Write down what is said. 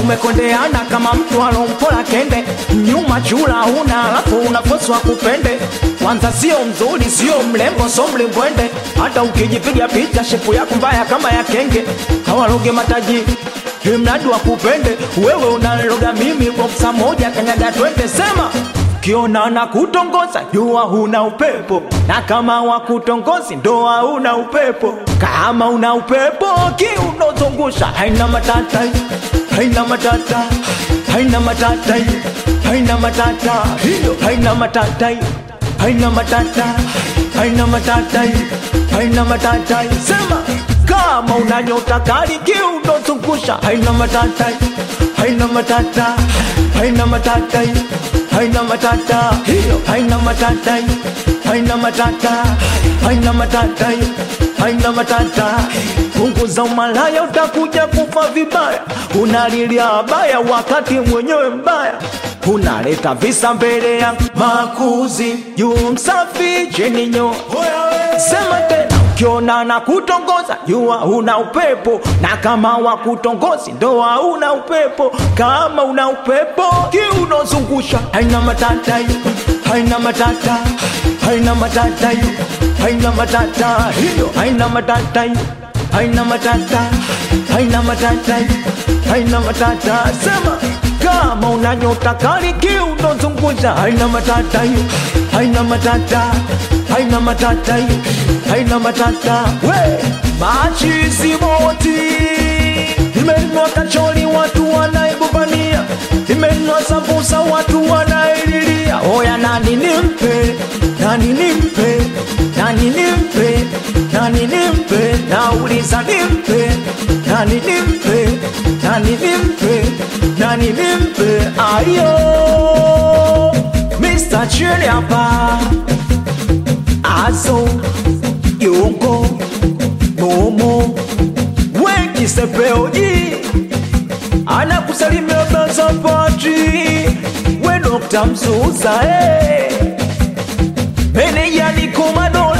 umekondeana kama mtu alompola kende. Nyuma chula huna alafu unafoswa kupende. Kwanza sio mzuri, sio mlembo, so mlimbwende. Hata ukijipiga picha shepu yako mbaya kama ya kenge. Hawaloge mataji mradi wa kupende. Wewe unaloga mimi boksa moja kanyaga twende. Sema kiona na kutongoza jua huna upepo. Na kama wakutongozi ndoa huna upepo. Kama una upepo kiunozungusha haina matata. Haina matata. Haina matata. Haina matata. Hiyo haina matata. Haina matata. Haina matata. Haina matata. Sema kama unanyota kali kiunozungusha haina matata. Haina matata. Haina matata. Haina matata. Hiyo haina matata. Haina matata. Haina matata. Haina matata. Punguza umalaya utakuja kufa vibaya. Unalilia baya wakati mwenyewe mbaya. Unaleta visa mbele ya makuzi. Yu msafi chini nyo. Sema tena ukiona na kutongoza jua una upepo. Na kama wakutongozi ndoa una upepo. Kama una upepo kiunozungusha haina matata. Haina matata. Haina matata. Haina matata. Hiyo haina matata. Haina matata. Haina matata. Haina matata. Sema kama unanyota kali kiunozungusha haina matata. Haina matata. Haina matata. Haina matata. We machizi moti. Imenua kachori watu wanaibubania. Imenua sambusa watu wanaililia. Oya nani nimpe. Nani nimpe. Nani nimpe. Nani nimpe. Nauliza nimpe. Nani nimpe. Nani nimpe. Nani nimpe. Ayo Mr. Chili hapa. Azo Yongo Momo Wengi Sepeoji anakusalimia Blaza Party. We Dr. Mzuza Meneja ni Komado